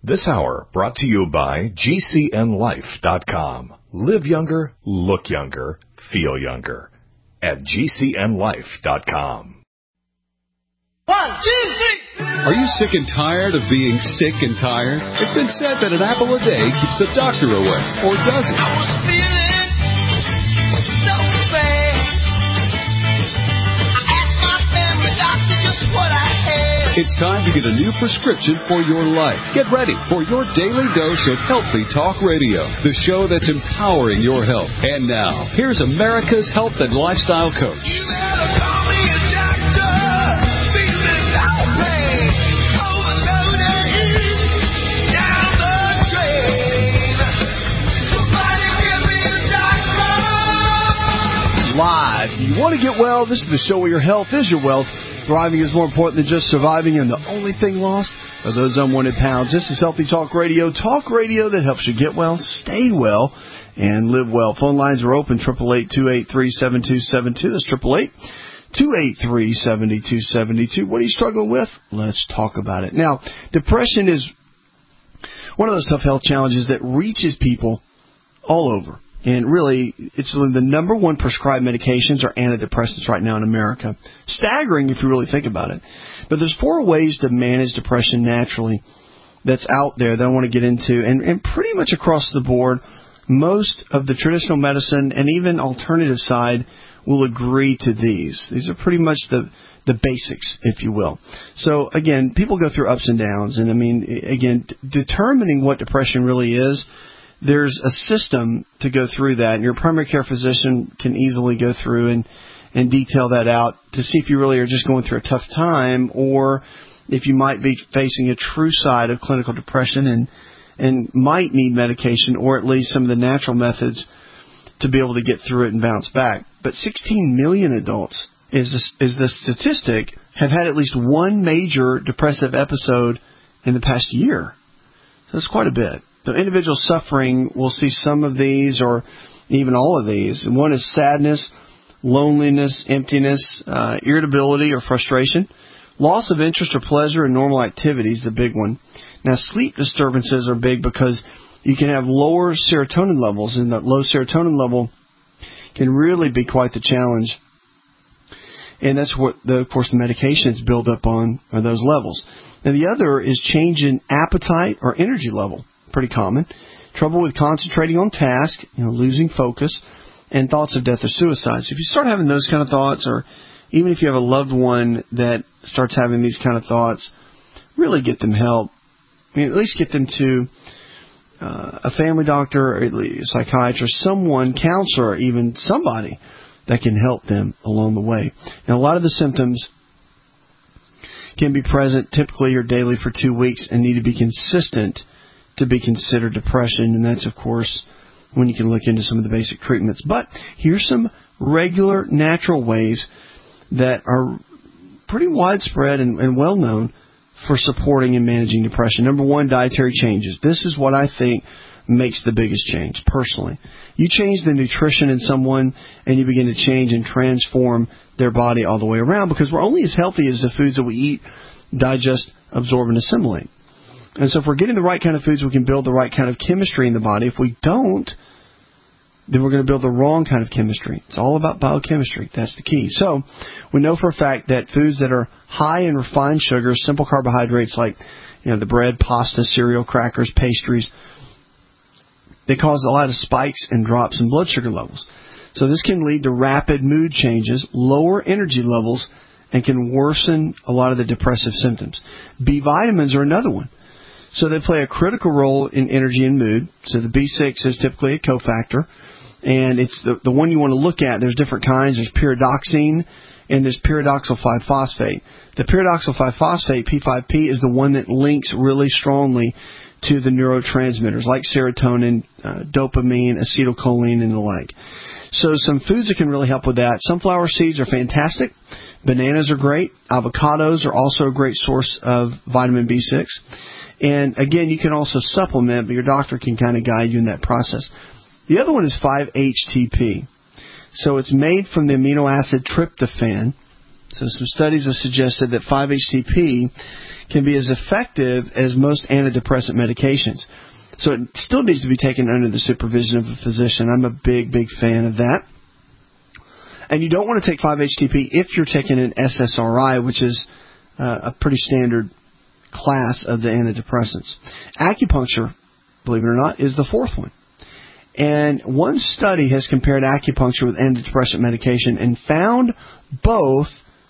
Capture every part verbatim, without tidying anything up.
This hour brought to you by G C N life dot com. Live younger, look younger, feel younger at G C N life dot com. One, two, three. Are you sick and tired of being sick and tired? It's been said that an apple a day keeps the doctor away, or does it? I was feeling so bad. I asked my family doctor just what I had. It's time to get a new prescription for your life. Get ready for your daily dose of Healthy Talk Radio, the show that's empowering your health. And now, here's America's health and lifestyle coach. You better call me a doctor. Feeling no pain. Overloaded. Down the drain. Somebody give me a doctor. Live. You want to get well? This is the show where your health is your wealth. Thriving is more important than just surviving, and the only thing lost are those unwanted pounds. This is Healthy Talk Radio, talk radio that helps you get well, stay well, and live well. Phone lines are open, eight eight eight, two eight three, seven two seven two. That's eight eight eight, two eight three, seven two seven two. What are you struggling with? Let's talk about it. Now, depression is one of those tough health challenges that reaches people all over. And really, it's the number one prescribed medications are antidepressants right now in America. Staggering if you really think about it. But there's four ways to manage depression naturally that's out there that I want to get into. And, and pretty much across the board, most of the traditional medicine and even alternative side will agree to these. These are pretty much the the basics, if you will. So, again, people go through ups and downs. And, I mean, again, d- determining what depression really is, there's a system to go through that, and your primary care physician can easily go through and, and detail that out to see if you really are just going through a tough time or if you might be facing a true side of clinical depression and and might need medication or at least some of the natural methods to be able to get through it and bounce back. But sixteen million adults is the, is the statistic have had at least one major depressive episode in the past year. So that's quite a bit. So individuals suffering will see some of these or even all of these. And one is sadness, loneliness, emptiness, uh, irritability or frustration, loss of interest or pleasure in normal activities, the big one. Now, sleep disturbances are big because you can have lower serotonin levels, and that low serotonin level can really be quite the challenge. And that's what, the, of course, the medications build up on are those levels. Now, the other is change in appetite or energy level. Pretty common. Trouble with concentrating on task, you know, losing focus, and thoughts of death or suicide. So if you start having those kind of thoughts, or even if you have a loved one that starts having these kind of thoughts, really get them help. I mean, at least get them to uh, a family doctor, or a psychiatrist, someone, counselor, even somebody that can help them along the way. Now, a lot of the symptoms can be present typically or daily for two weeks and need to be consistent to be considered depression, and that's, of course, when you can look into some of the basic treatments. But here's some regular, natural ways that are pretty widespread and, and well-known for supporting and managing depression. Number one, dietary changes. This is what I think makes the biggest change, personally. You change the nutrition in someone, and you begin to change and transform their body all the way around, because we're only as healthy as the foods that we eat, digest, absorb, and assimilate. And so if we're getting the right kind of foods, we can build the right kind of chemistry in the body. If we don't, then we're going to build the wrong kind of chemistry. It's all about biochemistry. That's the key. So we know for a fact that foods that are high in refined sugars, simple carbohydrates like, you know, the bread, pasta, cereal, crackers, pastries, they cause a lot of spikes and drops in blood sugar levels. So this can lead to rapid mood changes, lower energy levels, and can worsen a lot of the depressive symptoms. B vitamins are another one. So they play a critical role in energy and mood. So the B six is typically a cofactor, and it's the, the one you want to look at. There's different kinds. There's pyridoxine, and there's pyridoxal five phosphate. The pyridoxal five phosphate, P five P, is the one that links really strongly to the neurotransmitters like serotonin, uh, dopamine, acetylcholine, and the like. So some foods that can really help with that. Sunflower seeds are fantastic. Bananas are great. Avocados are also a great source of vitamin B six. And, again, you can also supplement, but your doctor can kind of guide you in that process. The other one is five H T P. So it's made from the amino acid tryptophan, So some studies have suggested that five H T P can be as effective as most antidepressant medications. So it still needs to be taken under the supervision of a physician. I'm a big, big fan of that. And you don't want to take five H T P if you're taking an S S R I, which is uh, a pretty standard class of the antidepressants. Acupuncture, believe it or not, is the fourth one. And one study has compared acupuncture with antidepressant medication and found both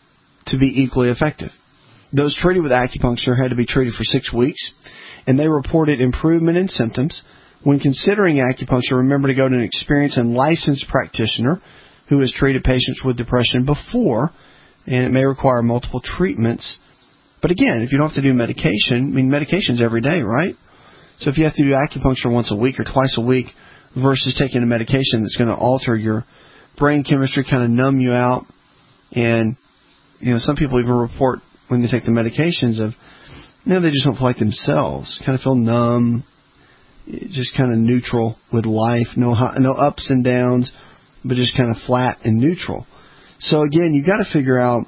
to be equally effective. Those treated with acupuncture had to be treated for six weeks, and they reported improvement in symptoms. When considering acupuncture, remember to go to an experienced and licensed practitioner who has treated patients with depression before, and it may require multiple treatments. But again, if you don't have to do medication, I mean, medication's every day, right? So if you have to do acupuncture once a week or twice a week versus taking a medication that's going to alter your brain chemistry, kind of numb you out, and, you know, some people even report when they take the medications of, you know, they just don't feel like themselves, kind of feel numb, just kind of neutral with life, no no ups and downs, but just kind of flat and neutral. So again, you got to figure out,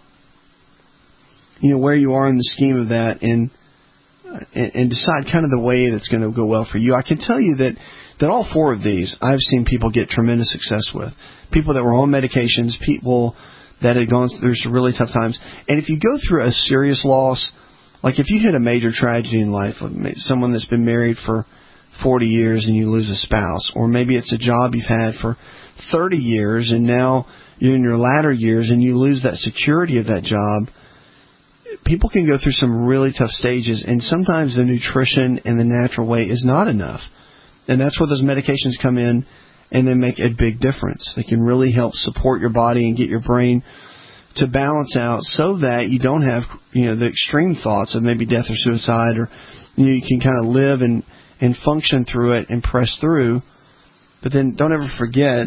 you know, where you are in the scheme of that, and and, and decide kind of the way that's going to go well for you. I can tell you that that all four of these I've seen people get tremendous success with. People that were on medications, people that had gone through some really tough times. And if you go through a serious loss, like if you hit a major tragedy in life, someone that's been married for forty years and you lose a spouse, or maybe it's a job you've had for thirty years and now you're in your latter years and you lose that security of that job, people can go through some really tough stages, and sometimes the nutrition and the natural way is not enough. And that's where those medications come in, and they make a big difference. They can really help support your body and get your brain to balance out so that you don't have, you know, the extreme thoughts of maybe death or suicide, or, you know, you can kind of live and, and function through it and press through. But then don't ever forget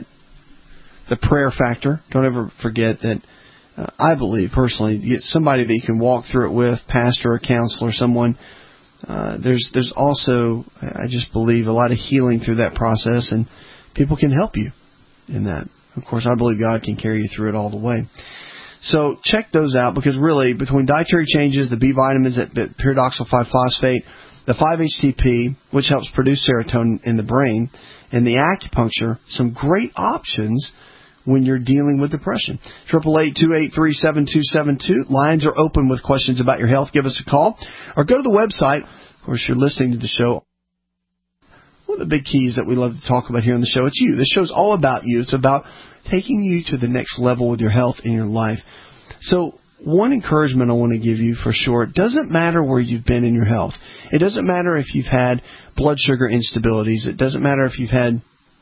the prayer factor. Don't ever forget that uh, I believe personally, you get somebody that you can walk through it with, pastor or counselor, someone. Uh, there's there's also, I just believe, a lot of healing through that process, and people can help you in that. Of course, I believe God can carry you through it all the way. So check those out, because really, between dietary changes, the B vitamins, that pyridoxal five phosphate, the five H T P, which helps produce serotonin in the brain, and the acupuncture, some great options when you're dealing with depression. eight eight eight, two eight three, seven two seven two. Lines are open with questions about your health. Give us a call or go to the website. Of course, you're listening to the show. One of the big keys that we love to talk about here on the show, it's you. This show's all about you. It's about taking you to the next level with your health in your life. So one encouragement I want to give you for sure, it doesn't matter where you've been in your health. It doesn't matter if you've had blood sugar instabilities. It doesn't matter if you've had,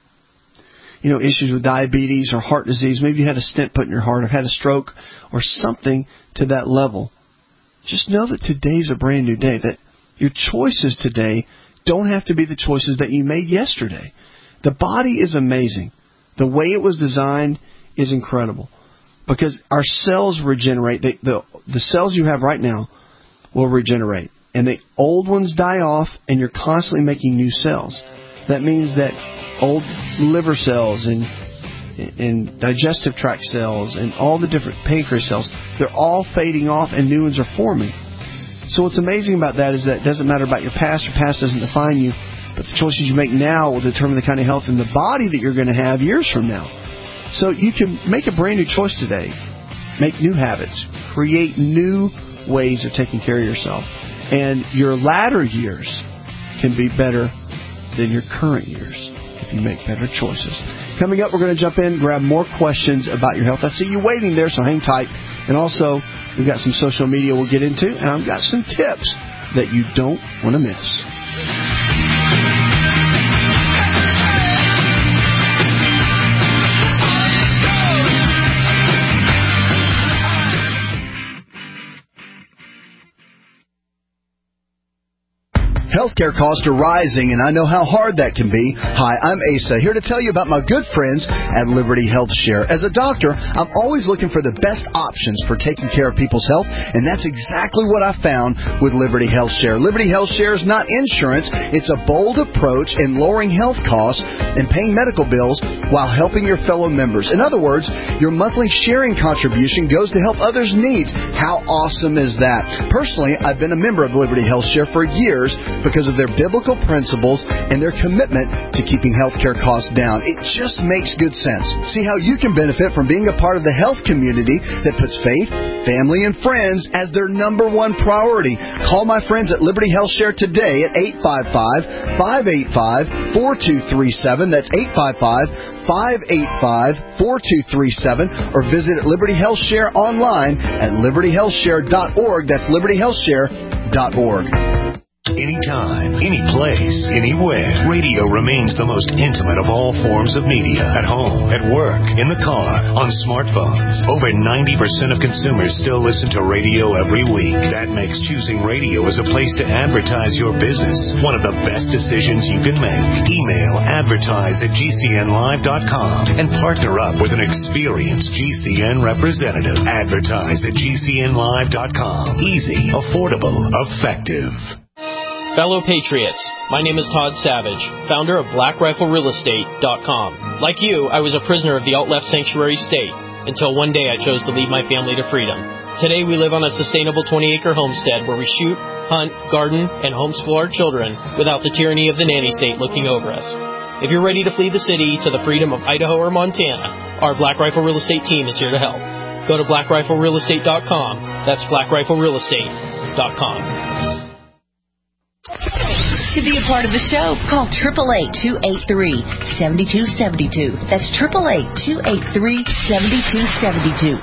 you know, issues with diabetes or heart disease. Maybe you had a stent put in your heart or had a stroke or something to that level. Just know that today's a brand new day, that your choices today don't have to be the choices that you made yesterday. The body is amazing. The way it was designed is incredible, because our cells regenerate. They, the, the cells you have right now will regenerate, and the old ones die off, and you're constantly making new cells. That means that old liver cells and, and digestive tract cells and all the different pancreas cells, they're all fading off and new ones are forming. So what's amazing about that is that it doesn't matter about your past. Your past doesn't define you, but the choices you make now will determine the kind of health in the body that you're going to have years from now. So you can make a brand new choice today. Make new habits. Create new ways of taking care of yourself. And your latter years can be better than your current years if you make better choices. Coming up, we're going to jump in, grab more questions about your health. I see you waiting there, so hang tight. And also, we've got some social media we'll get into, and I've got some tips that you don't want to miss. Healthcare costs are rising, and I know how hard that can be. Hi, I'm Asa, here to tell you about my good friends at Liberty Health Share. As a doctor, I'm always looking for the best options for taking care of people's health, and that's exactly what I found with Liberty Health Share. Liberty Health Share is not insurance. It's a bold approach in lowering health costs and paying medical bills while helping your fellow members. In other words, your monthly sharing contribution goes to help others' needs. How awesome is that? Personally, I've been a member of Liberty Health Share for years because of their biblical principles and their commitment to keeping healthcare costs down. It just makes good sense. See how you can benefit from being a part of the health community that puts faith, family, and friends as their number one priority. Call my friends at Liberty Health Share today at eight five five, five eight five, four two three seven. That's eight five five, five eight five, four two three seven. Or visit Liberty Health Share online at liberty health share dot org. That's liberty health share dot org. Anytime, any place, anywhere, radio remains the most intimate of all forms of media. At home, at work, in the car, on smartphones. Over ninety percent of consumers still listen to radio every week. That makes choosing radio as a place to advertise your business one of the best decisions you can make. Email advertise at G C N live dot com and partner up with an experienced G C N representative. Advertise at G C N live dot com. Easy, affordable, effective. Fellow Patriots, my name is Todd Savage, founder of Black Rifle Real Estate dot com. Like you, I was a prisoner of the alt-left sanctuary state until one day I chose to lead my family to freedom. Today we live on a sustainable twenty-acre homestead where we shoot, hunt, garden, and homeschool our children without the tyranny of the nanny state looking over us. If you're ready to flee the city to the freedom of Idaho or Montana, our Black Rifle Real Estate team is here to help. Go to Black Rifle Real Estate dot com. That's Black Rifle Real Estate dot com. To be a part of the show, call eight eight eight, two eight three, seven two seven two. That's eight eight eight, two eight three, seven two seven two.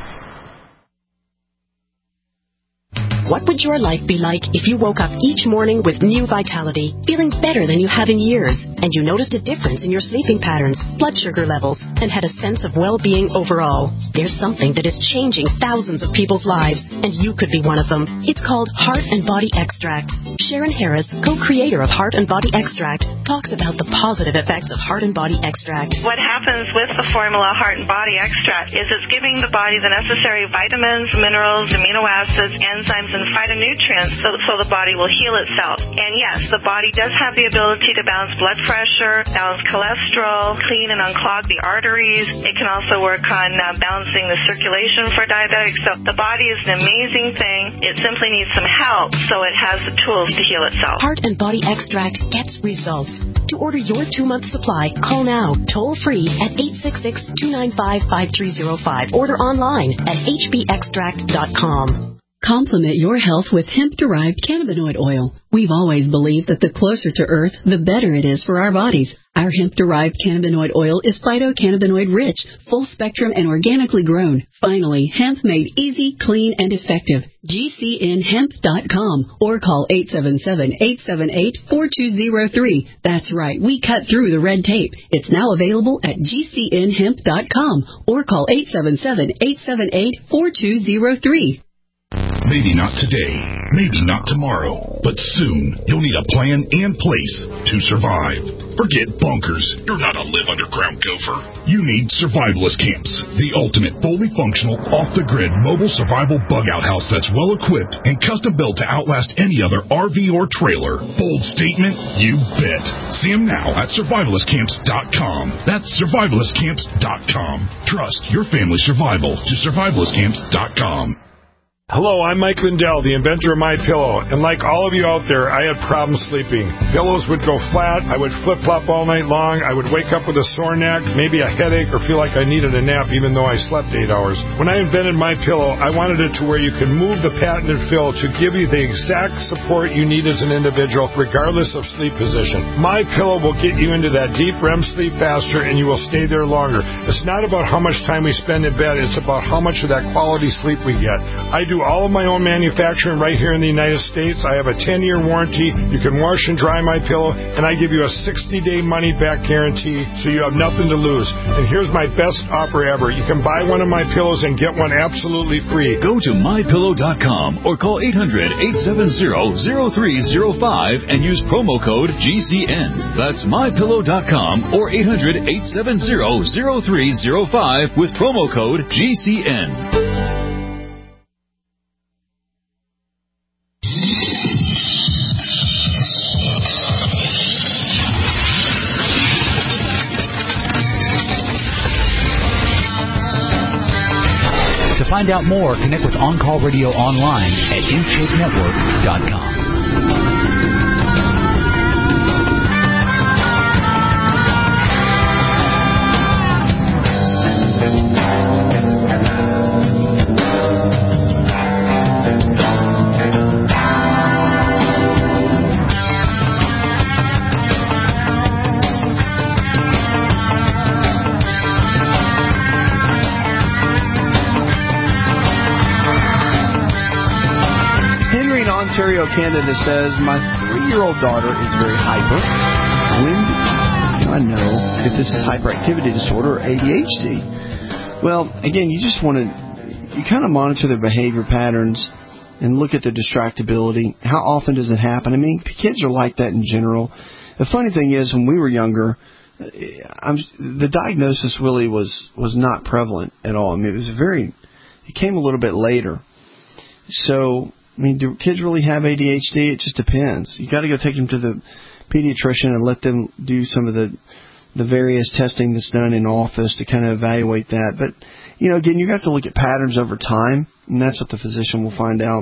What would your life be like if you woke up each morning with new vitality, feeling better than you have in years, and you noticed a difference in your sleeping patterns, blood sugar levels, and had a sense of well-being overall? There's something that is changing thousands of people's lives, and you could be one of them. It's called Heart and Body Extract. Sharon Harris, co-creator of Heart and Body Extract, talks about the positive effects of Heart and Body Extract. What happens with the formula Heart and Body Extract is it's giving the body the necessary vitamins, minerals, amino acids, enzymes, and phytonutrients so, so the body will heal itself. And yes, the body does have the ability to balance blood pressure, balance cholesterol, clean and unclog the arteries. It can also work on uh, balancing the circulation for diabetics. So the body is an amazing thing. It simply needs some help so it has the tools to heal itself. Heart and Body Extract gets results. To order your two-month supply, call now, toll-free at eight six six, two nine five, five three zero five. Order online at H B extract dot com. Complement your health with hemp-derived cannabinoid oil. We've always believed that the closer to Earth, the better it is for our bodies. Our hemp-derived cannabinoid oil is phytocannabinoid-rich, full-spectrum, and organically grown. Finally, hemp made easy, clean, and effective. G C N hemp dot com or call eight seven seven, eight seven eight, four two zero three. That's right, we cut through the red tape. It's now available at G C N hemp dot com or call eight seven seven, eight seven eight, four two zero three. Maybe not today, maybe not tomorrow, but soon you'll need a plan and place to survive. Forget bunkers. You're not a live underground gopher. You need Survivalist Camps, the ultimate fully functional, off-the-grid mobile survival bug-out house that's well-equipped and custom-built to outlast any other R V or trailer. Bold statement? You bet. See them now at survivalist camps dot com. That's survivalist camps dot com. Trust your family's survival to survivalist camps dot com. Hello, I'm Mike Lindell, the inventor of MyPillow, and like all of you out there, I had problems sleeping. Pillows would go flat, I would flip-flop all night long, I would wake up with a sore neck, maybe a headache, or feel like I needed a nap even though I slept eight hours. When I invented MyPillow, I wanted it to where you could move the patented fill to give you the exact support you need as an individual, regardless of sleep position. MyPillow will get you into that deep R E M sleep faster, and you will stay there longer. It's not about how much time we spend in bed, it's about how much of that quality sleep we get. I do do all of my own manufacturing right here in the United States. I have a ten-year warranty. You can wash and dry my pillow, and I give you a sixty-day money-back guarantee, so you have nothing to lose. And here's my best offer ever. You can buy one of my pillows and get one absolutely free. Go to my pillow dot com or call eight hundred, eight seven zero, zero three zero five and use promo code G C N. That's my pillow dot com or eight hundred, eight seven zero, zero three zero five with promo code G C N. To find out more, connect with On Call Radio online at in shape network dot com. Ontario, Canada says, my three-year-old daughter is very hyper. When do I know if this is hyperactivity disorder or A D H D? Well, again, you just want to, you kind of monitor their behavior patterns and look at their distractibility. How often does it happen? I mean, kids are like that in general. The funny thing is, when we were younger, I'm, the diagnosis really was, was not prevalent at all. I mean, it was very, it came a little bit later. So, I mean, do kids really have A D H D? It just depends. You got to go take them to the pediatrician and let them do some of the the various testing that's done in office to kind of evaluate that. But, you know, again, you have to look at patterns over time, and that's what the physician will find out.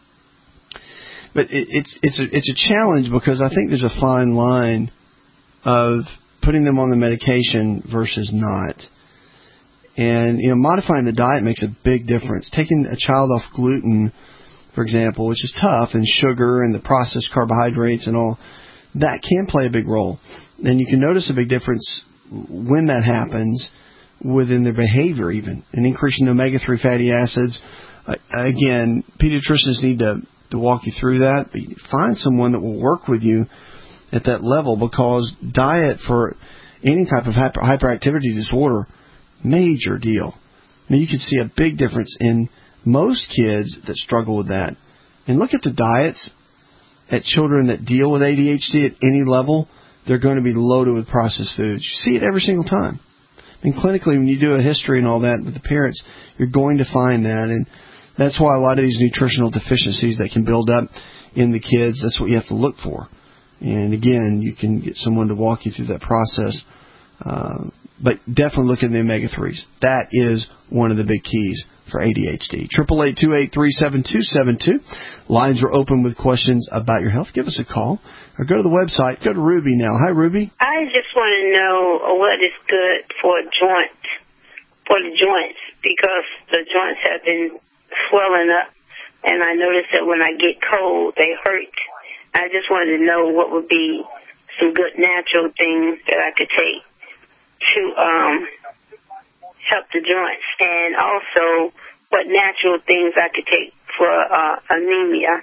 But it, it's it's a, it's a challenge because I think there's a fine line of putting them on the medication versus not. And, you know, modifying the diet makes a big difference. Taking a child off gluten, for example, which is tough, and sugar and the processed carbohydrates and all, that can play a big role. And you can notice a big difference when that happens within their behavior even. And increasing the omega three fatty acids. Uh, again, pediatricians need to, to walk you through that. But find someone that will work with you at that level, because diet for any type of hyper, hyperactivity disorder, major deal. I mean, you can see a big difference in most kids that struggle with that. And look at the diets at children that deal with A D H D at any level. They're going to be loaded with processed foods. You see it every single time. I mean, clinically, when you do a history and all that with the parents, you're going to find that. And that's why a lot of these nutritional deficiencies that can build up in the kids, that's what you have to look for. And again, you can get someone to walk you through that process. Uh, but definitely look at the omega threes. That is one of the big keys for A D H D. eight eight eight, two eight three, seven two seven two. Lines are open with questions about your health. Give us a call or go to the website. Go to Ruby now. Hi, Ruby. I just want to know what is good for joint, for the joints, because the joints have been swelling up, and I notice that when I get cold, they hurt. I just wanted to know what would be some good natural things that I could take to um, help the joints, and also what natural things I could take for uh, anemia.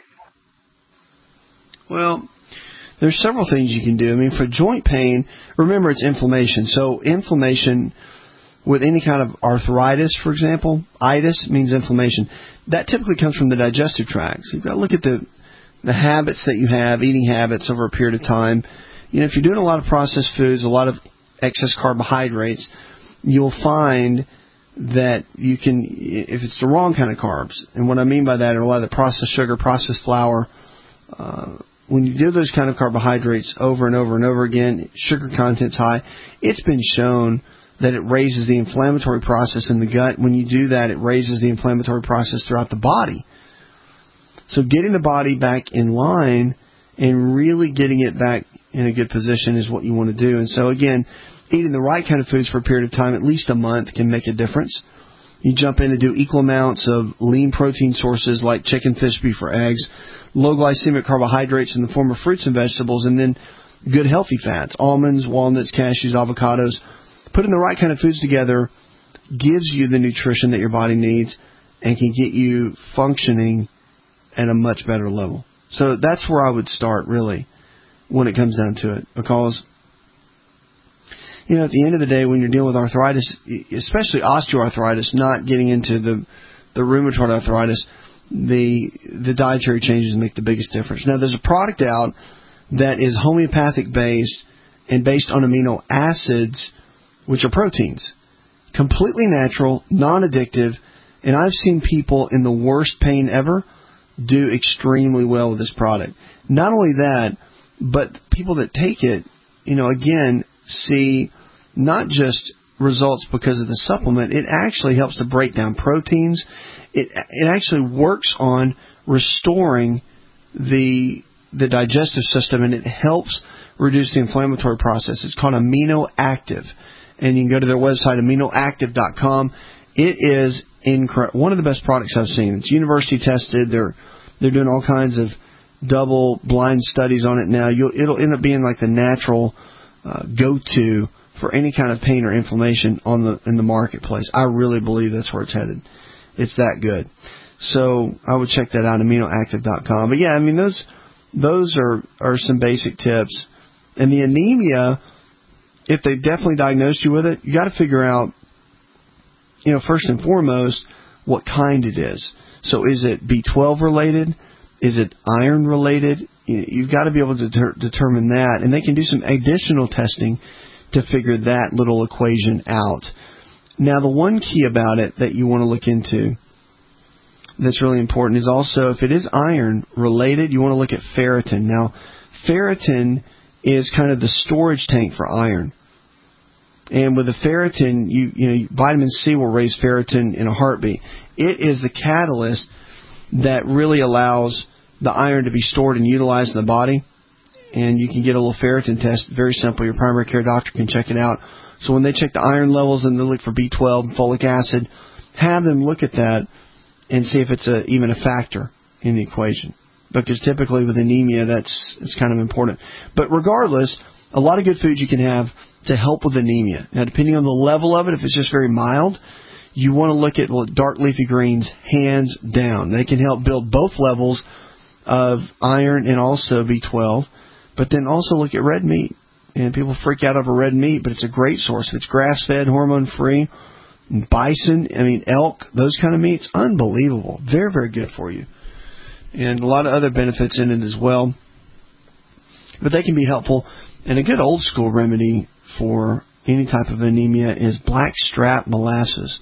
Well, there's several things you can do. I mean, for joint pain, remember it's inflammation. So inflammation with any kind of arthritis, for example, itis means inflammation. That typically comes from the digestive tract. So you've got to look at the the habits that you have, eating habits over a period of time. You know, if you're doing a lot of processed foods, a lot of excess carbohydrates, you'll find that you can, if it's the wrong kind of carbs, and what I mean by that are a lot of the processed sugar, processed flour, uh, when you do those kind of carbohydrates over and over and over again, sugar content's high, it's been shown that it raises the inflammatory process in the gut. When you do that, it raises the inflammatory process throughout the body. So getting the body back in line and really getting it back in a good position is what you want to do. And so, again, eating the right kind of foods for a period of time, at least a month, can make a difference. You jump in and do equal amounts of lean protein sources like chicken, fish, beef, or eggs, low glycemic carbohydrates in the form of fruits and vegetables, and then good healthy fats, almonds, walnuts, cashews, avocados. Putting the right kind of foods together gives you the nutrition that your body needs, and can get you functioning at a much better level. So that's where I would start, really, when it comes down to it. Because, you know, at the end of the day, when you're dealing with arthritis, especially osteoarthritis, not getting into the, the rheumatoid arthritis, the the dietary changes make the biggest difference. Now, there's a product out that is homeopathic-based and based on amino acids, which are proteins. Completely natural, non-addictive, and I've seen people in the worst pain ever do extremely well with this product. Not only that, but people that take it, you know, again, see not just results because of the supplement, it actually helps to break down proteins. It it actually works on restoring the the digestive system, and it helps reduce the inflammatory process. It's called Amino Active, and you can go to their website, amino active dot com. It is incredible. One of the best products I've seen. It's university tested. They're they're doing all kinds of double blind studies on it now. You'll, it'll end up being like the natural uh, go-to for any kind of pain or inflammation on the in the marketplace. I really believe that's where it's headed. It's that good. So I would check that out, amino active dot com. But yeah, I mean those those are, are some basic tips. And the anemia, if they definitely diagnosed you with it, you got to figure out, you know, first and foremost, what kind it is. So is it B twelve related? Is it iron related? You've got to be able to deter- determine that. And they can do some additional testing to figure that little equation out. Now, the one key about it that you want to look into that's really important is also, if it is iron related, you want to look at ferritin. Now, ferritin is kind of the storage tank for iron. And with the ferritin, you, you know, vitamin C will raise ferritin in a heartbeat. It is the catalyst that really allows the iron to be stored and utilized in the body. And you can get a little ferritin test, very simple. Your primary care doctor can check it out. So when they check the iron levels and they look for B twelve and folic acid, have them look at that and see if it's a, even a factor in the equation. Because typically with anemia, that's it's kind of important. But regardless, a lot of good food you can have to help with anemia. Now, depending on the level of it, if it's just very mild, you want to look at dark leafy greens, hands down. They can help build both levels of iron and also B twelve. But then also look at red meat. And people freak out over red meat, but it's a great source. If it's grass-fed, hormone-free, bison, I mean elk, those kind of meats, unbelievable. Very, very good for you. And a lot of other benefits in it as well. But they can be helpful. And a good old-school remedy for any type of anemia is blackstrap molasses.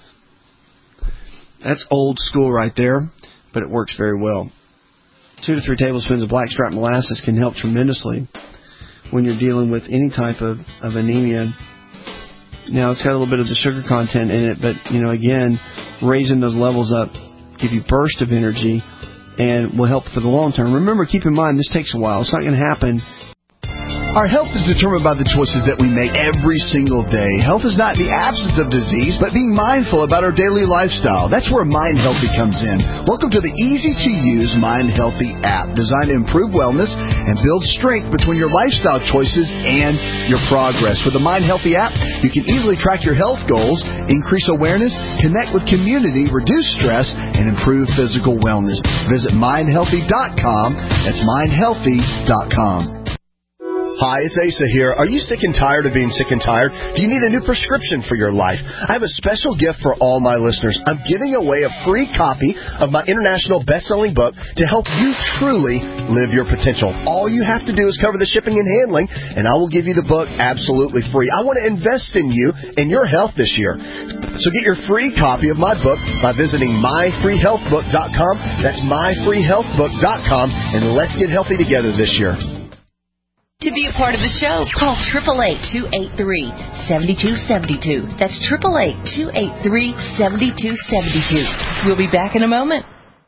That's old school right there, but it works very well. Two to three tablespoons of blackstrap molasses can help tremendously when you're dealing with any type of, of anemia. Now, it's got a little bit of the sugar content in it, but, you know, again, raising those levels up give you burst of energy and will help for the long term. Remember, keep in mind, this takes a while. It's not going to happen. Our health is determined by the choices that we make every single day. Health is not the absence of disease, but being mindful about our daily lifestyle. That's where Mind Healthy comes in. Welcome to the easy-to-use Mind Healthy app, designed to improve wellness and build strength between your lifestyle choices and your progress. With the Mind Healthy app, you can easily track your health goals, increase awareness, connect with community, reduce stress, and improve physical wellness. Visit mind healthy dot com. That's mind healthy dot com. Hi, it's Asa here. Are you sick and tired of being sick and tired? Do you need a new prescription for your life? I have a special gift for all my listeners. I'm giving away a free copy of my international best-selling book to help you truly live your potential. All you have to do is cover the shipping and handling, and I will give you the book absolutely free. I want to invest in you and your health this year. So get your free copy of my book by visiting my free health book dot com. That's my free health book dot com, and let's get healthy together this year. To be a part of the show, call eight eight eight, two eight three, seven two seven two. That's eight eight eight, two eight three, seven two seven two. We'll be back in a moment.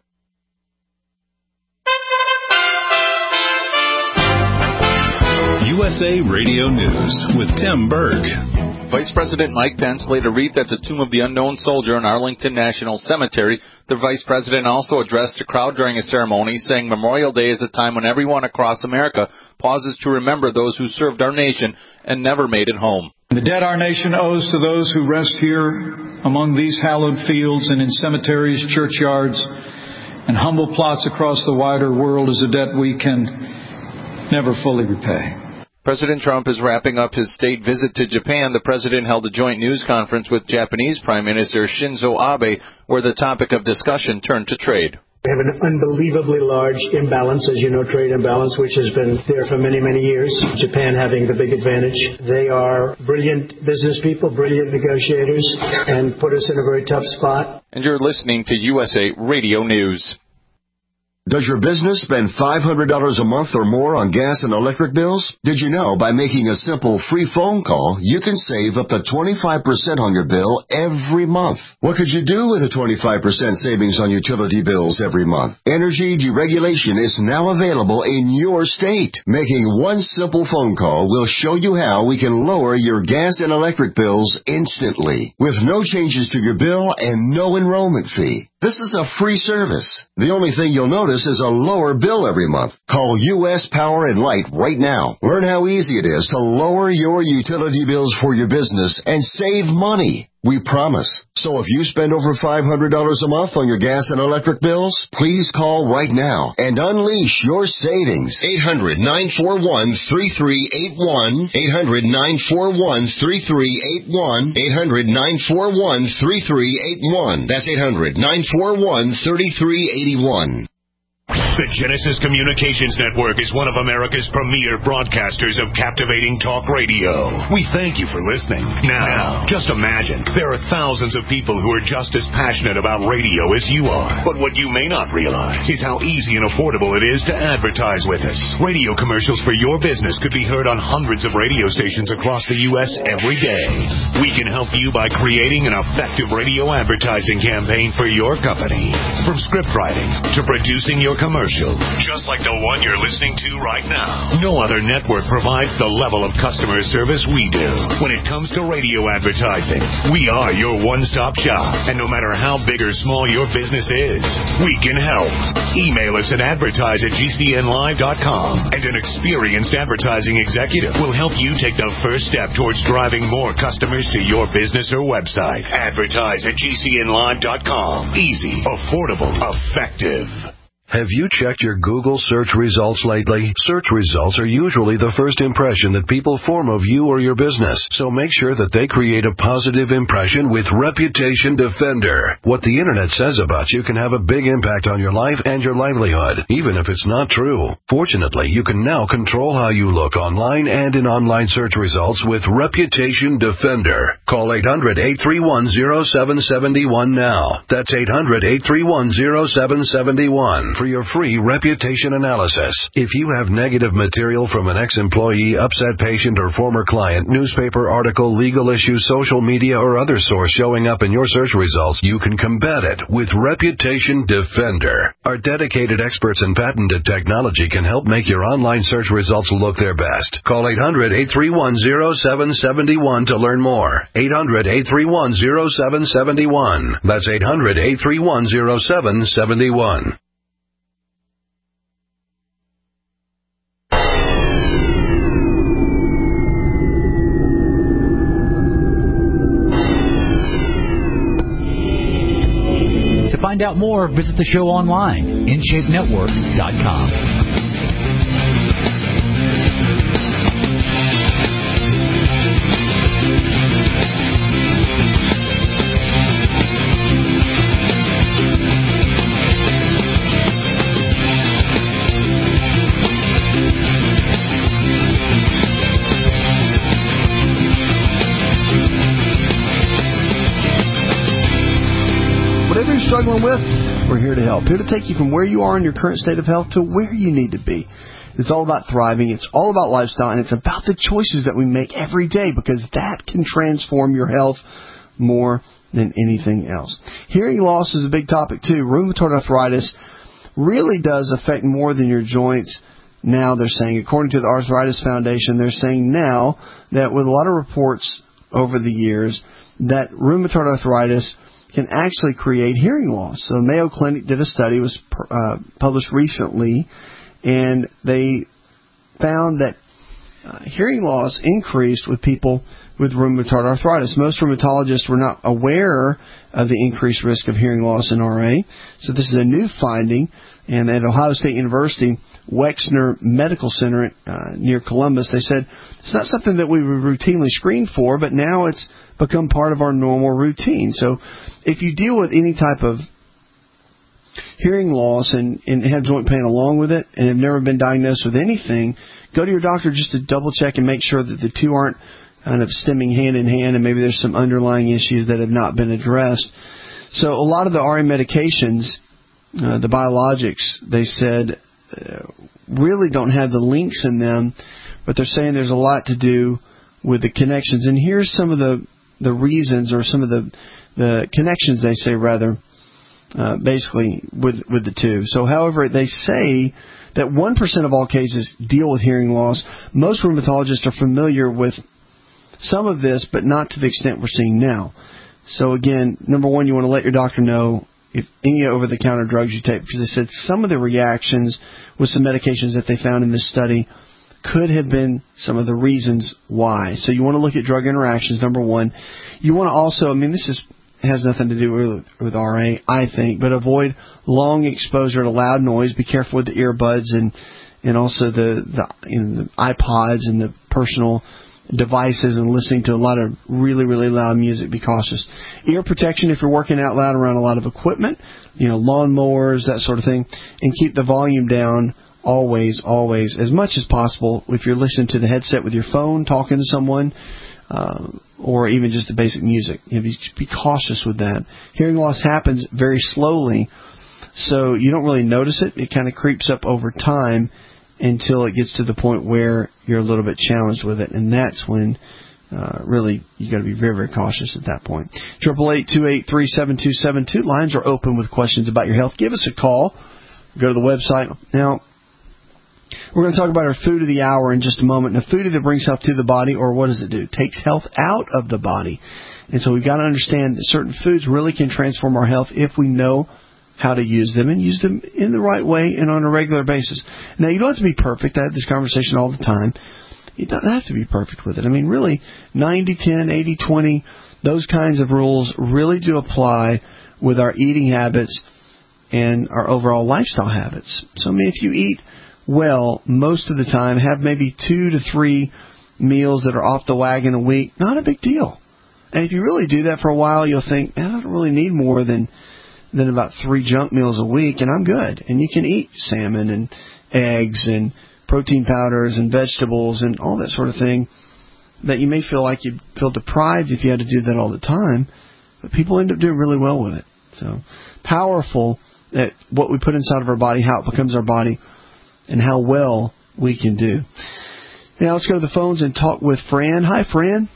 U S A Radio News with Tim Berg. Vice President Mike Pence laid a wreath at the Tomb of the Unknown Soldier in Arlington National Cemetery. The Vice President also addressed a crowd during a ceremony, saying Memorial Day is a time when everyone across America pauses to remember those who served our nation and never made it home. The debt our nation owes to those who rest here among these hallowed fields and in cemeteries, churchyards, and humble plots across the wider world is a debt we can never fully repay. President Trump is wrapping up his state visit to Japan. The president held a joint news conference with Japanese Prime Minister Shinzo Abe, where the topic of discussion turned to trade. We have an unbelievably large imbalance, as you know, trade imbalance, which has been there for many, many years. Japan having the big advantage. They are brilliant business people, brilliant negotiators, and put us in a very tough spot. And you're listening to U S A Radio News. Does your business spend five hundred dollars a month or more on gas and electric bills? Did you know by making a simple free phone call, you can save up to twenty-five percent on your bill every month? What could you do with a twenty-five percent savings on utility bills every month? Energy deregulation is now available in your state. Making one simple phone call will show you how we can lower your gas and electric bills instantly, with no changes to your bill and no enrollment fee. This is a free service. The only thing you'll notice is a lower bill every month. Call U S Power and Light right now. Learn how easy it is to lower your utility bills for your business and save money. We promise. So if you spend over five hundred dollars a month on your gas and electric bills, please call right now and unleash your savings. eight hundred, nine four one, three three eight one. eight hundred, nine four one, three three eight one. eight hundred, nine four one, three three eight one. That's eight hundred, nine four one, three three eight one. The Genesis Communications Network is one of America's premier broadcasters of captivating talk radio. We thank you for listening. Now, just imagine, there are thousands of people who are just as passionate about radio as you are. But what you may not realize is how easy and affordable it is to advertise with us. Radio commercials for your business could be heard on hundreds of radio stations across the U S every day. We can help you by creating an effective radio advertising campaign for your company. From script writing to producing your commercial, just like the one you're listening to right now. No other network provides the level of customer service we do. When it comes to radio advertising, we are your one-stop shop. And no matter how big or small your business is, we can help. Email us at advertise at G C N live dot com, and an experienced advertising executive will help you take the first step towards driving more customers to your business or website. Advertise at G C N live dot com. Easy, affordable, effective. Have you checked your Google search results lately? Search results are usually the first impression that people form of you or your business, so make sure that they create a positive impression with Reputation Defender. What the internet says about you can have a big impact on your life and your livelihood, even if it's not true. Fortunately, you can now control how you look online and in online search results with Reputation Defender. Call eight hundred, eight three one, zero seven seven one now. That's eight hundred, eight three one, zero seven seven one. For your free reputation analysis. If you have negative material from an ex-employee, upset patient, or former client, newspaper article, legal issue, social media, or other source showing up in your search results, you can combat it with Reputation Defender. Our dedicated experts in patented technology can help make your online search results look their best. Call eight hundred, eight three one, zero seven seven one to learn more. eight hundred, eight three one, zero seven seven one. That's eight hundred, eight three one, zero seven seven one. To find out more, visit the show online, in shape network dot com. Whatever you're struggling with, we're here to help. Here to take you from where you are in your current state of health to where you need to be. It's all about thriving. It's all about lifestyle, and it's about the choices that we make every day, because that can transform your health more than anything else. Hearing loss is a big topic, too. Rheumatoid arthritis really does affect more than your joints. Now they're saying, according to the Arthritis Foundation, they're saying now that with a lot of reports over the years that rheumatoid arthritis can actually create hearing loss. So Mayo Clinic did a study, it was uh, published recently, and they found that uh, hearing loss increased with people with rheumatoid arthritis. Most rheumatologists were not aware of the increased risk of hearing loss in R A. So this is a new finding. And at Ohio State University, Wexner Medical Center uh, near Columbus, they said it's not something that we would routinely screen for, but now it's become part of our normal routine. So if you deal with any type of hearing loss and, and have joint pain along with it and have never been diagnosed with anything, go to your doctor just to double check and make sure that the two aren't kind of stemming hand in hand and maybe there's some underlying issues that have not been addressed. So a lot of the R A medications, uh, the biologics, they said uh, really don't have the links in them, but they're saying there's a lot to do with the connections. And here's some of the, the reasons or some of the, the connections, they say, rather, uh, basically with, with the two. So, however, they say that one percent of all cases deal with hearing loss. Most rheumatologists are familiar with some of this, but not to the extent we're seeing now. So, again, number one, you want to let your doctor know if any over-the-counter drugs you take, because they said some of the reactions with some medications that they found in this study could have been some of the reasons why. So you want to look at drug interactions, number one. You want to also, I mean, this is has nothing to do with, with R A, I think, but avoid long exposure to loud noise. Be careful with the earbuds and, and also the, the, you know, the iPods and the personal devices and listening to a lot of really, really loud music. Be cautious. Ear protection if you're working out loud around a lot of equipment, you know, lawnmowers, that sort of thing, and keep the volume down always, always, as much as possible. If you're listening to the headset with your phone, talking to someone, uh, or even just the basic music, you know, be, be cautious with that. Hearing loss happens very slowly, so you don't really notice it. It kind of creeps up over time until it gets to the point where you're a little bit challenged with it, and that's when uh, really you got to be very, very cautious at that point. Triple eight two eight three seven two seven two. Lines are open with questions about your health. Give us a call. Go to the website now. We're going to talk about our food of the hour in just a moment. Now, food either brings health to the body, or what does it do? It takes health out of the body. And so we've got to understand that certain foods really can transform our health if we know how to use them and use them in the right way and on a regular basis. Now, you don't have to be perfect. I have this conversation all the time. You don't have to be perfect with it. I mean, really, ninety ten, eighty twenty, those kinds of rules really do apply with our eating habits and our overall lifestyle habits. So, I mean, if you eat well most of the time, have maybe two to three meals that are off the wagon a week, not a big deal. And if you really do that for a while, you'll think, man, I don't really need more than than about three junk meals a week, and I'm good. And you can eat salmon and eggs and protein powders and vegetables and all that sort of thing that you may feel like you feel deprived if you had to do that all the time, but people end up doing really well with it. So powerful that what we put inside of our body, how it becomes our body, and how well we can do. Now let's go to the phones and talk with Fran. Hi, Fran.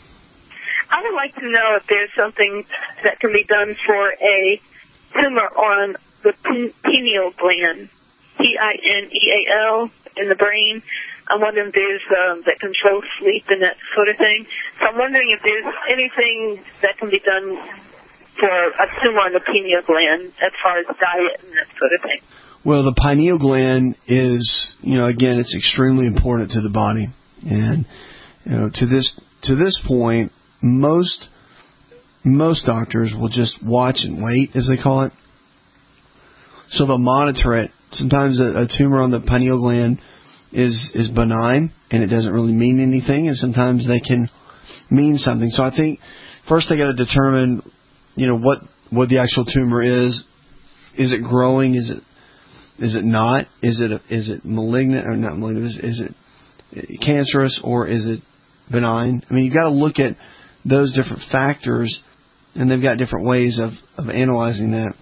I would like to know if there's something that can be done for a tumor on the pineal gland, P I N E A L, in the brain. I'm wondering if there's um, that controls sleep and that sort of thing. So I'm wondering if there's anything that can be done for a tumor on the pineal gland as far as diet and that sort of thing. Well, the pineal gland is, you know, again, it's extremely important to the body. And, you know, to this to this point, most most doctors will just watch and wait, as they call it. So they'll monitor it. Sometimes a, a tumor on the pineal gland is is benign, and it doesn't really mean anything, and sometimes they can mean something. So I think first they got to determine, you know, what what the actual tumor is. Is it growing? Is it Is it not? Is it is it malignant or not malignant? Is, is it cancerous or is it benign? I mean, you've got to look at those different factors, and they've got different ways of, of analyzing that.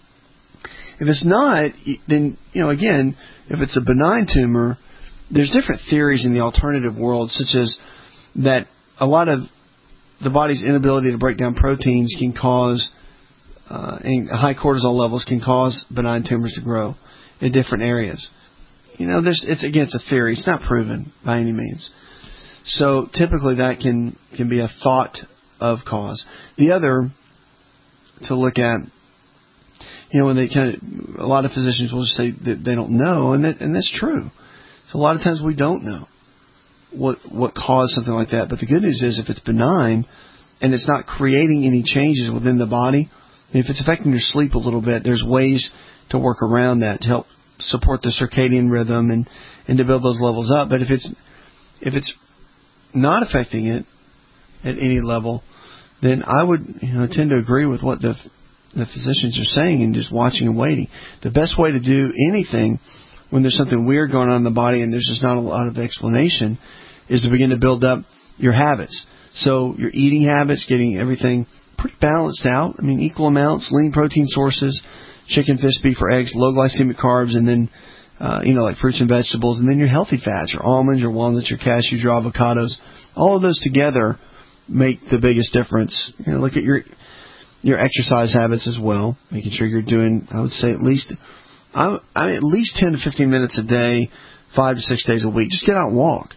If it's not, then, you know, again, if it's a benign tumor, there's different theories in the alternative world, such as that a lot of the body's inability to break down proteins can cause, uh, and high cortisol levels can cause benign tumors to grow in different areas. You know, there's it's again, it's a theory. It's not proven by any means. So typically that can, can be a thought of cause. The other to look at, you know, when they kind of, a lot of physicians will just say that they don't know, and that, and that's true. So a lot of times we don't know. what what caused something like that. But the good news is if it's benign and it's not creating any changes within the body, if it's affecting your sleep a little bit, there's ways to work around that to help support the circadian rhythm and, and to build those levels up. But if it's if it's not affecting it at any level, then I would you know tend to agree with what the the physicians are saying and just watching and waiting. The best way to do anything when there's something weird going on in the body and there's just not a lot of explanation is to begin to build up your habits. So your eating habits, getting everything pretty balanced out. I mean, equal amounts, lean protein sources, chicken, fish, beef, or eggs, low glycemic carbs, and then, uh, you know, like fruits and vegetables, and then your healthy fats, your almonds, your walnuts, your cashews, your avocados. All of those together make the biggest difference. You know, look at your your exercise habits as well, making sure you're doing, I would say, at least I, I mean, at least ten to fifteen minutes a day, five to six days a week. Just get out and walk.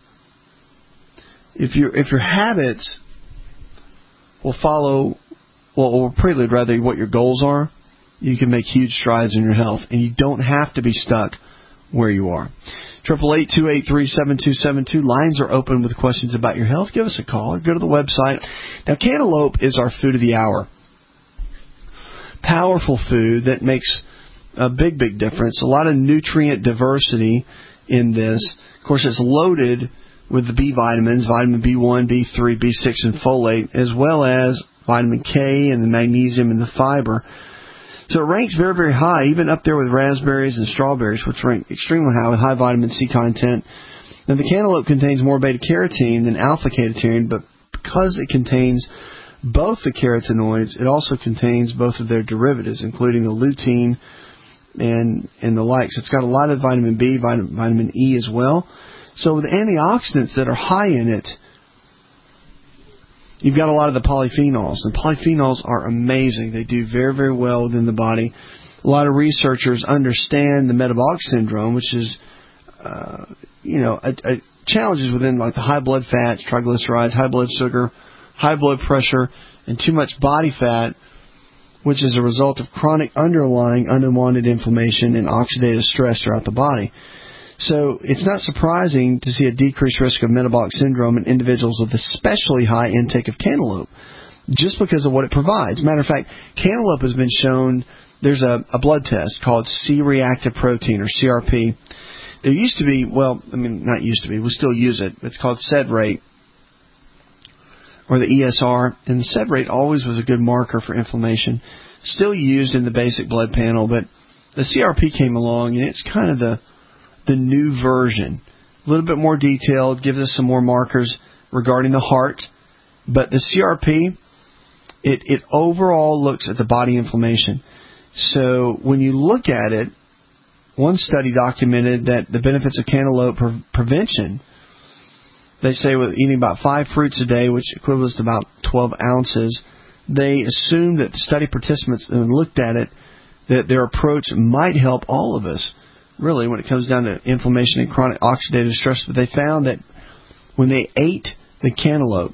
If your if your habits will follow, well, or prelude rather, what your goals are, you can make huge strides in your health, and you don't have to be stuck where you are. Triple eight two eight three seven two seven two. Lines are open with questions about your health. Give us a call or go to the website. Now, cantaloupe is our food of the hour. Powerful food that makes a big, big difference. A lot of nutrient diversity in this. Of course, it's loaded with the B vitamins, vitamin B one, B three, B six, and folate, as well as vitamin K and the magnesium and the fiber. So it ranks very, very high, even up there with raspberries and strawberries, which rank extremely high with high vitamin C content. Now, the cantaloupe contains more beta-carotene than alpha-ketogene, but because it contains both the carotenoids, it also contains both of their derivatives, including the lutein and and the like. So it's got a lot of vitamin B, vitamin, vitamin E as well. So with antioxidants that are high in it, you've got a lot of the polyphenols. And polyphenols are amazing. They do very, very well within the body. A lot of researchers understand the metabolic syndrome, which is, uh, you know, a, a challenges within like the high blood fats, triglycerides, high blood sugar, high blood pressure, and too much body fat, which is a result of chronic underlying unwanted inflammation and oxidative stress throughout the body. So it's not surprising to see a decreased risk of metabolic syndrome in individuals with especially high intake of cantaloupe, just because of what it provides. Matter of fact, cantaloupe has been shown, there's a, a blood test called C-reactive protein, or C R P. There used to be, well, I mean, not used to be, we still use it. It's called S E D rate, or the E S R, and the S E D rate always was a good marker for inflammation. Still used in the basic blood panel, but the C R P came along, and it's kind of the the new version. A little bit more detailed, gives us some more markers regarding the heart, but the C R P, it, it overall looks at the body inflammation. So when you look at it, one study documented that the benefits of cantaloupe pre- prevention, they say with eating about five fruits a day, which equates to about twelve ounces, they assumed that the study participants, when looked at it, that their approach might help all of us, really, when it comes down to inflammation and chronic oxidative stress. But they found that when they ate the cantaloupe,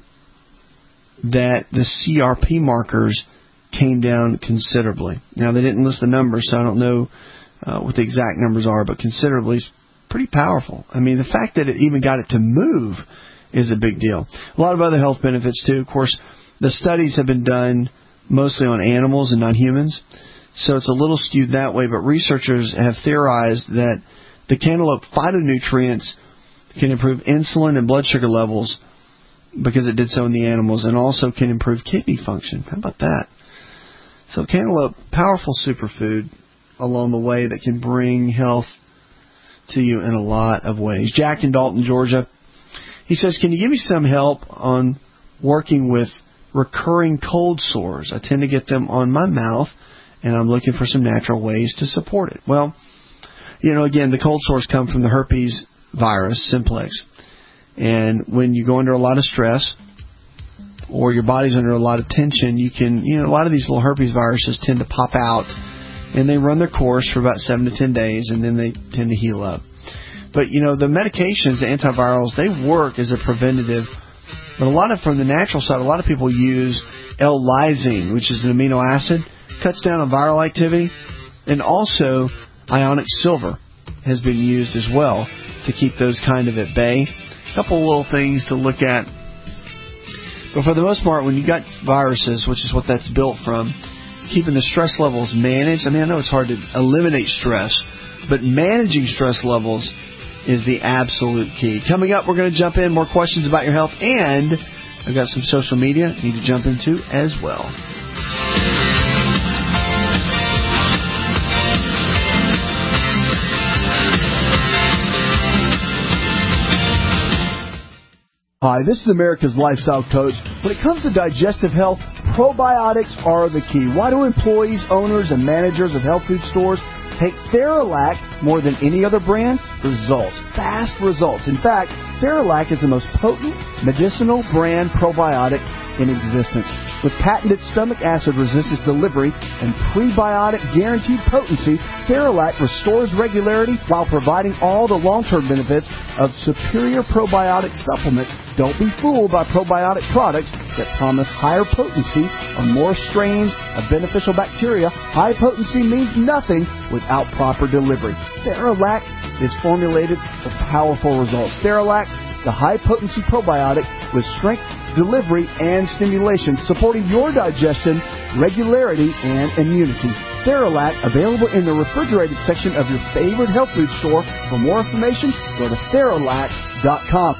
that the C R P markers came down considerably. Now, they didn't list the numbers, so I don't know uh, what the exact numbers are, but considerably is pretty powerful. I mean, the fact that it even got it to move is a big deal. A lot of other health benefits, too. Of course, the studies have been done mostly on animals and not humans, so it's a little skewed that way, but researchers have theorized that the cantaloupe phytonutrients can improve insulin and blood sugar levels because it did so in the animals, and also can improve kidney function. How about that? So cantaloupe, powerful superfood along the way that can bring health to you in a lot of ways. Jack in Dalton, Georgia, he says, can you give me some help on working with recurring cold sores? I tend to get them on my mouth, and I'm looking for some natural ways to support it. Well, you know, again, the cold sores come from the herpes virus, simplex. And when you go under a lot of stress, or your body's under a lot of tension, you can, you know, a lot of these little herpes viruses tend to pop out, and they run their course for about seven to ten days, and then they tend to heal up. But, you know, the medications, the antivirals, they work as a preventative. But a lot of, from the natural side, a lot of people use L-lysine, which is an amino acid, cuts down on viral activity, and also ionic silver has been used as well to keep those kind of at bay. A couple little things to look at. But for the most part, when you got viruses, which is what that's built from, keeping the stress levels managed. I mean, I know it's hard to eliminate stress, but managing stress levels is the absolute key. Coming up, we're going to jump in, more questions about your health, and I've got some social media you need to jump into as well. Hi, this is America's Lifestyle Coach. When it comes to digestive health, probiotics are the key. Why do employees, owners, and managers of health food stores take Theralac more than any other brand? Results. Fast results. In fact, Theralac is the most potent medicinal brand probiotic in existence. With patented stomach acid resistance delivery and prebiotic guaranteed potency, Theralac restores regularity while providing all the long-term benefits of superior probiotic supplements. Don't be fooled by probiotic products that promise higher potency or more strains of beneficial bacteria. High potency means nothing without proper delivery. Theralac is formulated for powerful results. Theralac, the high-potency probiotic with strength, delivery, and stimulation, supporting your digestion, regularity, and immunity. Theralac, available in the refrigerated section of your favorite health food store. For more information, go to Theralac dot com.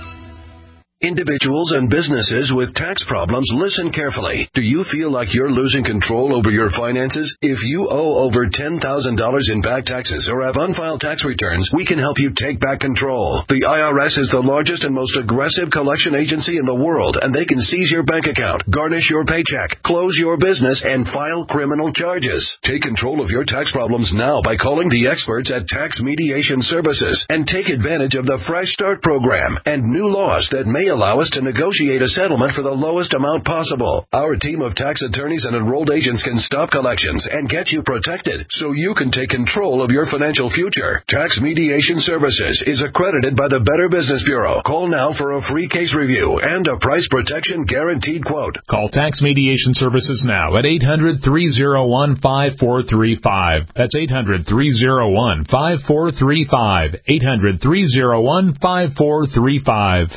Individuals and businesses with tax problems, listen carefully. Do you feel like you're losing control over your finances? If you owe over ten thousand dollars in back taxes or have unfiled tax returns, we can help you take back control. The I R S is the largest and most aggressive collection agency in the world, and they can seize your bank account, garnish your paycheck, close your business, and file criminal charges. Take control of your tax problems now by calling the experts at Tax Mediation Services and take advantage of the Fresh Start program and new laws that may allow us to negotiate a settlement for the lowest amount possible. Our team of tax attorneys and enrolled agents can stop collections and get you protected so you can take control of your financial future. Tax Mediation Services is accredited by the Better Business Bureau. Call now for a free case review and a price protection guaranteed quote. Call Tax Mediation Services now at eight hundred, three oh one, five four three five. That's eight hundred, three oh one, five four three five. eight hundred, three oh one, five four three five.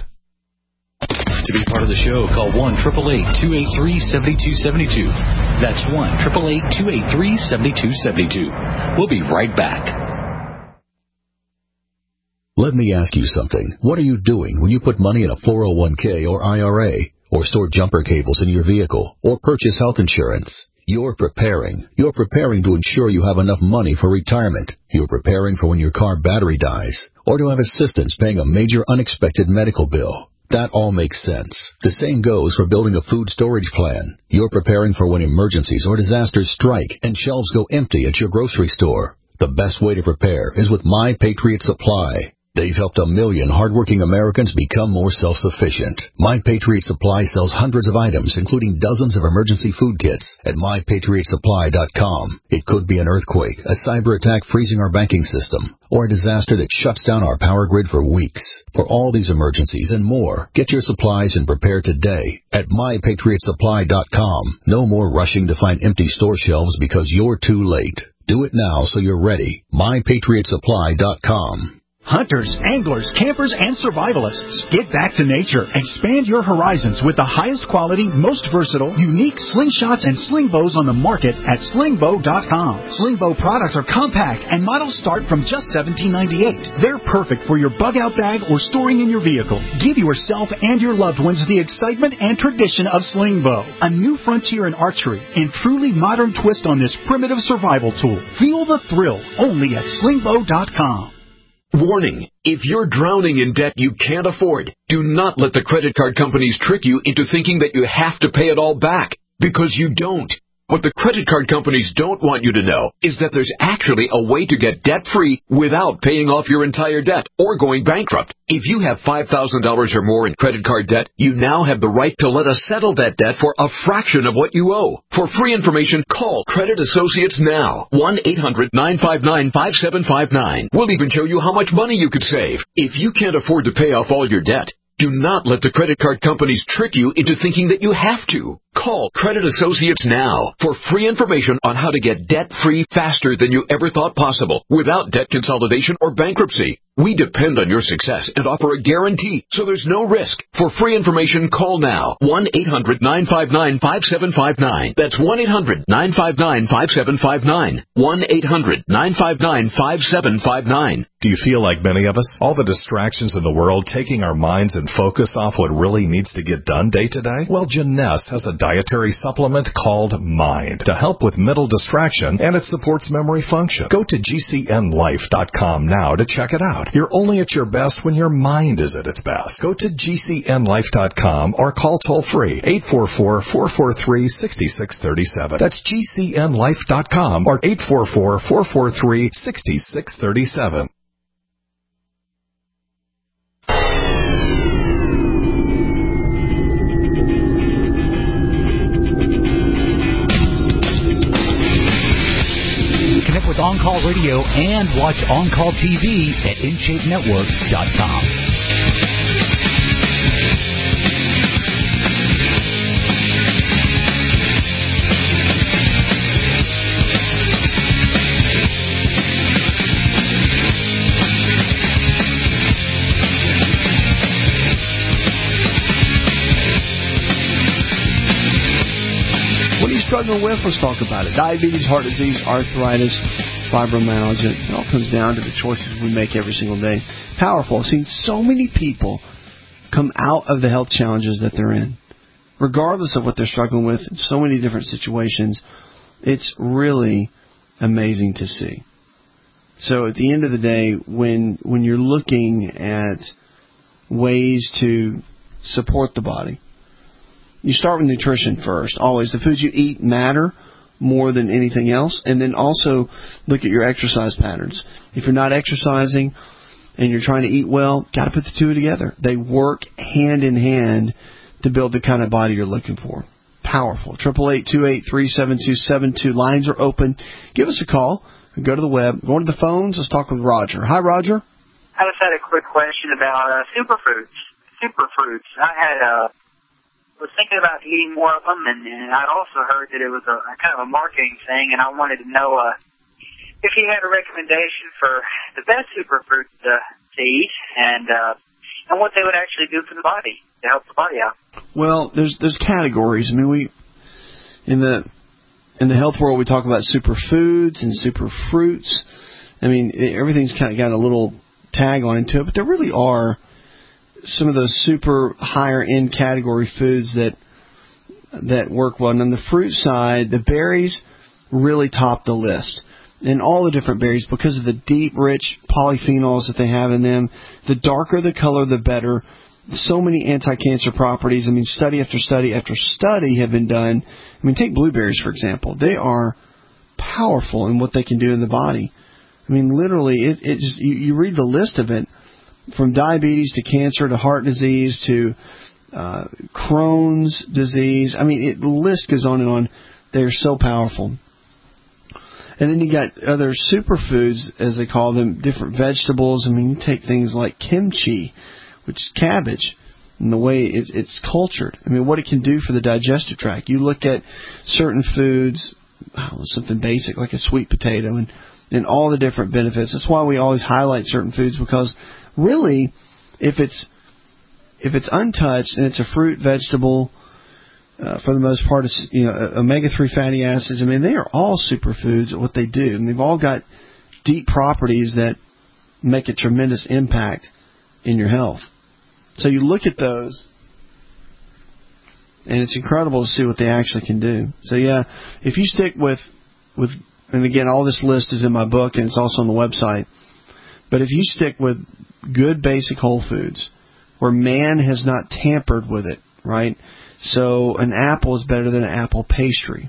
To be part of the show, call one eight eight eight, two eight three, seven two seven two. That's one eight eight eight, two eight three, seven two seven two. We'll be right back. Let me ask you something. What are you doing when you put money in a four oh one k or I R A, or store jumper cables in your vehicle, or purchase health insurance? You're preparing. You're preparing to ensure you have enough money for retirement. You're preparing for when your car battery dies, or to have assistance paying a major unexpected medical bill. That all makes sense. The same goes for building a food storage plan. You're preparing for when emergencies or disasters strike and shelves go empty at your grocery store. The best way to prepare is with My Patriot Supply. They've helped a million hardworking Americans become more self-sufficient. My Patriot Supply sells hundreds of items, including dozens of emergency food kits, at my patriot supply dot com. It could be an earthquake, a cyber attack freezing our banking system, or a disaster that shuts down our power grid for weeks. For all these emergencies and more, get your supplies and prepare today at my patriot supply dot com. No more rushing to find empty store shelves because you're too late. Do it now so you're ready. my patriot supply dot com. Hunters, anglers, campers, and survivalists, get back to nature. Expand your horizons with the highest quality, most versatile, unique slingshots and sling bows on the market at sling bow dot com. Sling bow products are compact and models start from just seventeen ninety-eight. They're perfect for your bug out bag or storing in your vehicle. Give yourself and your loved ones the excitement and tradition of sling bow, a new frontier in archery and truly modern twist on this primitive survival tool. Feel the thrill only at sling bow dot com. Warning, if you're drowning in debt you can't afford, do not let the credit card companies trick you into thinking that you have to pay it all back, because you don't. What the credit card companies don't want you to know is that there's actually a way to get debt-free without paying off your entire debt or going bankrupt. If you have five thousand dollars or more in credit card debt, you now have the right to let us settle that debt for a fraction of what you owe. For free information, call Credit Associates now. one eight hundred, nine five nine, five seven five nine. We'll even show you how much money you could save. If you can't afford to pay off all your debt, do not let the credit card companies trick you into thinking that you have to. Call Credit Associates now for free information on how to get debt-free faster than you ever thought possible without debt consolidation or bankruptcy. We depend on your success and offer a guarantee, so there's no risk. For free information, call now. one eight hundred nine five nine five seven five nine. That's one eight hundred nine five nine five seven five nine. one eight hundred nine five nine five seven five nine. Do you feel like many of us? All the distractions in the world taking our minds and focus off what really needs to get done day to day? Well, Janess has a dietary supplement called Mind to help with mental distraction, and it supports memory function. Go to G C N life dot com now to check it out. You're only at your best when your mind is at its best. Go to G C N life dot com or call toll-free eight four four, four four three, six six three seven. That's G C N life dot com or eight four four, four four three, six six three seven. Connect with On Call Radio and watch On Call T V at in shape network dot com. What are you struggling with? Let's talk about it. Diabetes, heart disease, arthritis, fibromyalgia. It all comes down to the choices we make every single day. Powerful. I've seen so many people come out of the health challenges that they're in, regardless of what they're struggling with, in so many different situations. It's really amazing to see. So at the end of the day, when when you're looking at ways to support the body, you start with nutrition first. Always. The foods you eat matter more than anything else. And then also look at your exercise patterns. If you're not exercising and you're trying to eat well, got to put the two together. They work hand in hand to build the kind of body you're looking for. Powerful. eight eight eight, two eight three, seven two seven two. Lines are open. Give us a call. Go to the web. Go to the phones. Let's talk with Roger. Hi, Roger. I just had a quick question about uh, superfoods. Superfruits. I had uh, was thinking about eating more of them, and, and I'd also heard that it was a, a kind of a marketing thing, and I wanted to know uh, if you had a recommendation for the best superfruits to, to eat, and uh, and what they would actually do for the body to help the body out. Well, there's there's categories. I mean, we in the in the health world we talk about superfoods and superfruits. I mean, it, everything's kind of got a little tagline to it, but there really are some of those super higher end category foods that that work well. And on the fruit side, the berries really top the list. And all the different berries, because of the deep, rich polyphenols that they have in them, the darker the color, the better. So many anti-cancer properties. I mean, study after study after study have been done. I mean, take blueberries, for example. They are powerful in what they can do in the body. I mean, literally, it, it just you, you read the list of it, from diabetes to cancer to heart disease to uh, Crohn's disease. I mean, it, the list goes on and on. They're so powerful. And then you got other superfoods, as they call them, different vegetables. I mean, you take things like kimchi, which is cabbage, and the way it, it's cultured. I mean, what it can do for the digestive tract. You look at certain foods, oh, something basic like a sweet potato, and, and all the different benefits. That's why we always highlight certain foods, because really, if it's if it's untouched and it's a fruit, vegetable, uh, for the most part, it's, you know, omega three fatty acids. I mean, they are all superfoods at what they do, and they've all got deep properties that make a tremendous impact in your health. So you look at those, and it's incredible to see what they actually can do. So yeah, if you stick with with, and again, all this list is in my book and it's also on the website. But if you stick with good basic whole foods, where man has not tampered with it, right? So an apple is better than an apple pastry.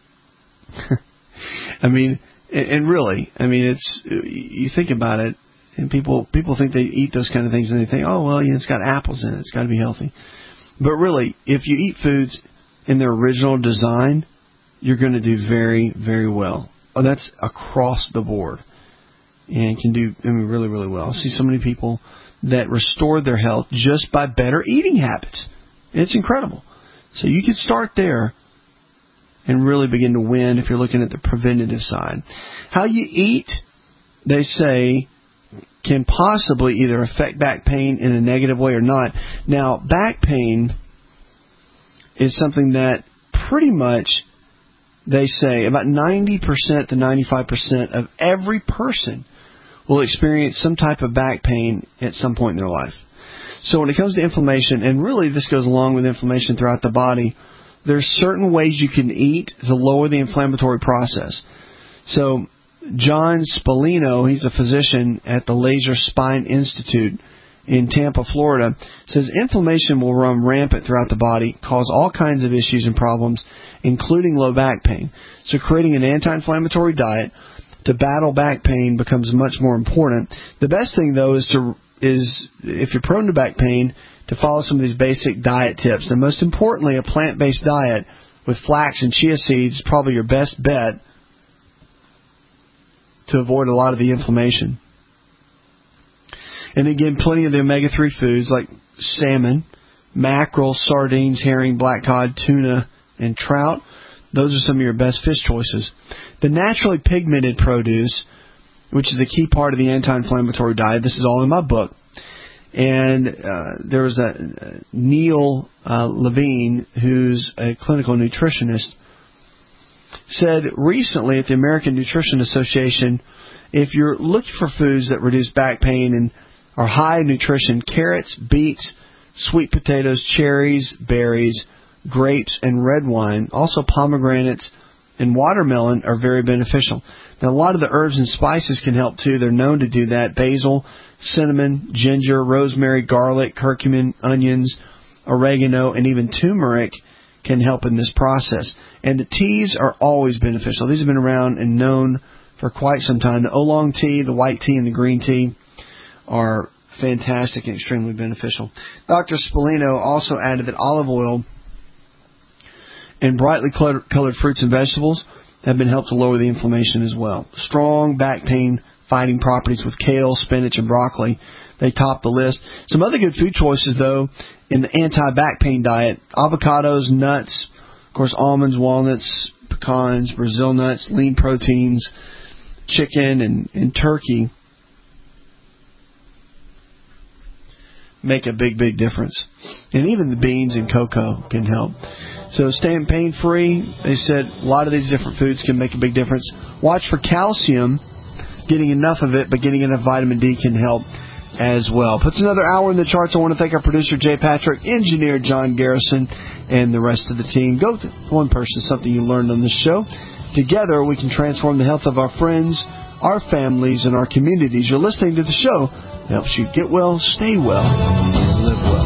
I mean, and really, I mean, it's, you think about it, and people people think they eat those kind of things and they think, oh, well, yeah, it's got apples in it, it's got to be healthy. But really, if you eat foods in their original design, you're going to do very, very well. Oh, that's across the board. And can do, I mean, really, really well. I see so many people that restored their health just by better eating habits. It's incredible. So you can start there and really begin to win if you're looking at the preventative side. How you eat, they say, can possibly either affect back pain in a negative way or not. Now, back pain is something that pretty much, they say, about ninety percent to ninety-five percent of every person will experience some type of back pain at some point in their life. So when it comes to inflammation, and really this goes along with inflammation throughout the body, there's certain ways you can eat to lower the inflammatory process. So John Spallino, he's a physician at the Laser Spine Institute in Tampa, Florida, says inflammation will run rampant throughout the body, cause all kinds of issues and problems, including low back pain. So creating an anti-inflammatory diet to battle back pain becomes much more important. The best thing, though, is to is if you're prone to back pain, to follow some of these basic diet tips. And most importantly, a plant-based diet with flax and chia seeds is probably your best bet to avoid a lot of the inflammation. And again, plenty of the omega three foods like salmon, mackerel, sardines, herring, black cod, tuna, and trout. Those are some of your best fish choices. The naturally pigmented produce, which is a key part of the anti-inflammatory diet. This is all in my book. And uh, there was a uh, Neil uh, Levine, who's a clinical nutritionist, said recently at the American Nutrition Association, if you're looking for foods that reduce back pain and are high in nutrition, carrots, beets, sweet potatoes, cherries, berries, grapes, and red wine, also pomegranates and watermelon are very beneficial. Now, a lot of the herbs and spices can help too. They're known to do that. Basil, cinnamon, ginger, rosemary, garlic, curcumin, onions, oregano, and even turmeric can help in this process. And the teas are always beneficial. These have been around and known for quite some time. The oolong tea, the white tea, and the green tea are fantastic and extremely beneficial. Doctor Spallino also added that olive oil and brightly colored fruits and vegetables have been helped to lower the inflammation as well. Strong back pain fighting properties with kale, spinach, and broccoli. They top the list. Some other good food choices, though, in the anti-back pain diet: avocados, nuts, of course, almonds, walnuts, pecans, Brazil nuts, lean proteins, chicken, and, and turkey make a big, big difference. And even the beans and cocoa can help. So staying pain-free, they said a lot of these different foods can make a big difference. Watch for calcium, getting enough of it, but getting enough vitamin D can help as well. Puts another hour in the charts. I want to thank our producer, Jay Patrick, engineer John Garrison, and the rest of the team. Go to one person, something you learned on this show. Together, we can transform the health of our friends, our families, and our communities. You're listening to the show that helps you get well, stay well, and live well.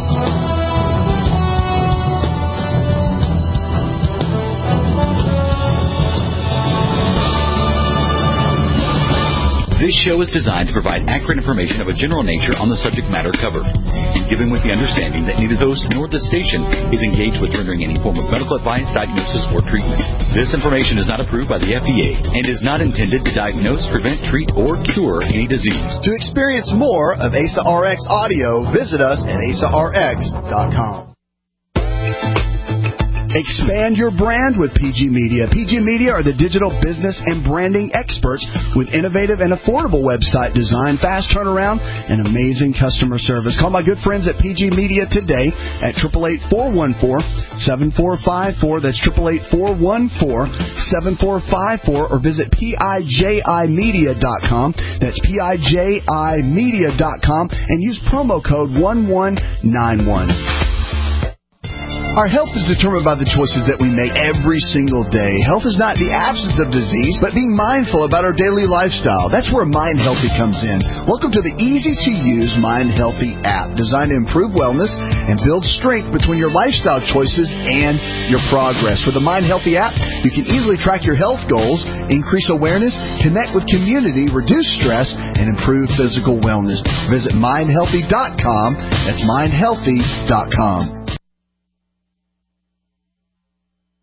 This show is designed to provide accurate information of a general nature on the subject matter covered, given with the understanding that neither host nor the station is engaged with rendering any form of medical advice, diagnosis, or treatment. This information is not approved by the F D A and is not intended to diagnose, prevent, treat, or cure any disease. To experience more of A S A R X audio, visit us at A S A R X dot com. Expand your brand with P G Media. P G Media are the digital business and branding experts with innovative and affordable website design, fast turnaround, and amazing customer service. Call my good friends at P G Media today at eight eight eight, four one four, seven four five four. That's eight eight eight, four one four, seven four five four. Or visit P I J I media dot com. That's P I J I media dot com. And use promo code one one nine one. Our health is determined by the choices that we make every single day. Health is not the absence of disease, but being mindful about our daily lifestyle. That's where Mind Healthy comes in. Welcome to the easy-to-use Mind Healthy app, designed to improve wellness and build strength between your lifestyle choices and your progress. With the Mind Healthy app, you can easily track your health goals, increase awareness, connect with community, reduce stress, and improve physical wellness. Visit mind healthy dot com. That's mind healthy dot com.